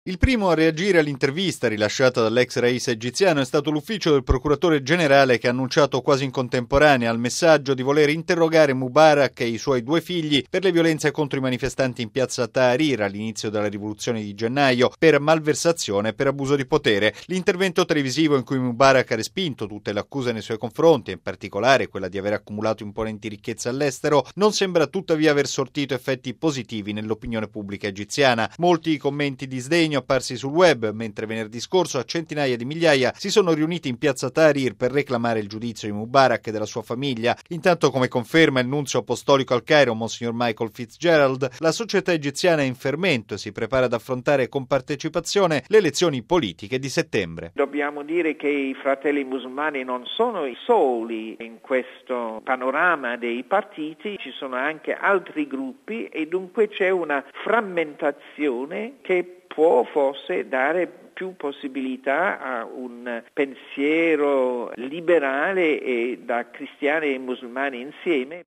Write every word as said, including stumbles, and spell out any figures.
Il primo a reagire all'intervista rilasciata dall'ex rais egiziano è stato l'ufficio del procuratore generale, che ha annunciato quasi in contemporanea al messaggio di voler interrogare Mubarak e i suoi due figli per le violenze contro i manifestanti in piazza Tahrir all'inizio della rivoluzione di gennaio, per malversazione e per abuso di potere. L'intervento televisivo in cui Mubarak ha respinto tutte le accuse nei suoi confronti, in particolare quella di aver accumulato imponenti ricchezze all'estero, non sembra tuttavia aver sortito effetti positivi nell'opinione pubblica egiziana. Molti commenti di sdegno apparsi sul web, mentre venerdì scorso a centinaia di migliaia si sono riuniti in piazza Tahrir per reclamare il giudizio di Mubarak e della sua famiglia. Intanto, come conferma il nunzio apostolico al Cairo, Monsignor Michael Fitzgerald, la società egiziana è in fermento e si prepara ad affrontare con partecipazione le elezioni politiche di settembre. Dobbiamo dire che i fratelli musulmani non sono i soli in questo panorama dei partiti, ci sono anche altri gruppi e dunque c'è una frammentazione che può forse dare più possibilità a un pensiero liberale e da cristiani e musulmani insieme.